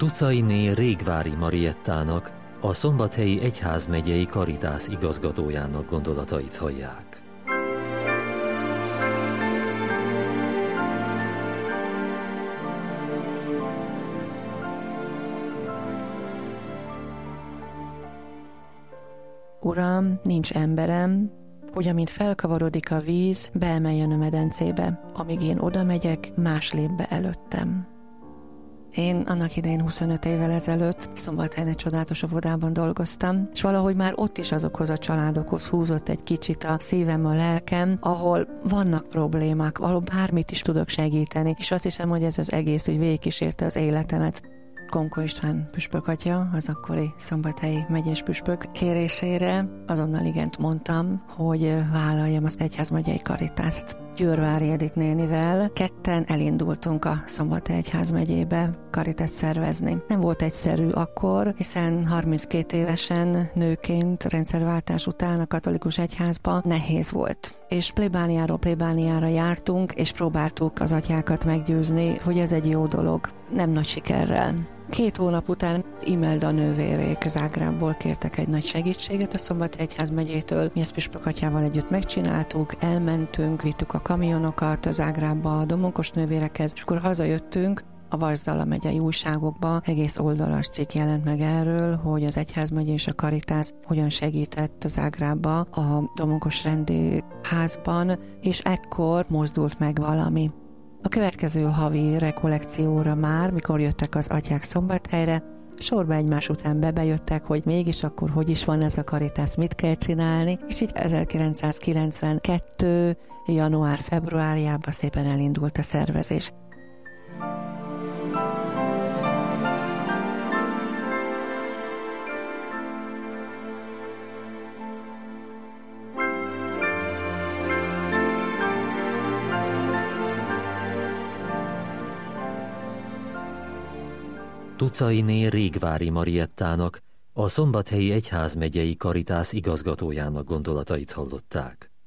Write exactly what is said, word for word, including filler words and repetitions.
Tucainé Régvári Mariettának, a Szombathelyi Egyházmegyei Caritas igazgatójának gondolatait hallják. Uram, nincs emberem, hogy amint felkavarodik a víz, beemeljen a medencébe, amíg én oda megyek, más lép be előttem. Én annak idején huszonöt évvel ezelőtt Szombathelyen egy csodálatos óvodában dolgoztam, és valahogy már ott is azokhoz a családokhoz húzott egy kicsit a szívem, a lelkem, ahol vannak problémák, ahol bármit is tudok segíteni, és azt hiszem, hogy ez az egész úgy végigkísérte az életemet. Konkó István püspök atya, az akkori szombathelyi megyés püspök kérésére azonnal igent mondtam, hogy vállaljam az Egyházmegyei Caritást. Győrvári Edith nénivel ketten elindultunk a Szombathely Egyházmegyébe Caritást szervezni. Nem volt egyszerű akkor, hiszen harminckét évesen nőként rendszerváltás után a katolikus egyházba nehéz volt. És plébániáról plébániára jártunk, és próbáltuk az atyákat meggyőzni, hogy ez egy jó dolog. Nem nagy sikerrel. Két hónap után Imelda nővérék Zágrábból kértek egy nagy segítséget a Szombathely Egyházmegyétől. Mi ezt püspök atyával együtt megcsináltuk, elmentünk, vittük a kamionokat Zágrábba a domonkos nővérekhez, és akkor hazajöttünk, a Varzala megyei újságokban egész oldalas cikk jelent meg erről, hogy az Egyházmegye és a Caritas hogyan segített Zágrábba a domonkos rendi házban, és ekkor mozdult meg valami. A következő havi rekollekcióra már, mikor jöttek az atyák Szombathelyre, sorba egymás után bebejöttek, hogy mégis akkor hogy is van ez a Caritas, mit kell csinálni, és így ezerkilencszázkilencvenkettő. január-februárjában szépen elindult a szervezés. Tucainé Régvári Mariettának, a Szombathelyi Egyházmegyei Caritas igazgatójának gondolatait hallották.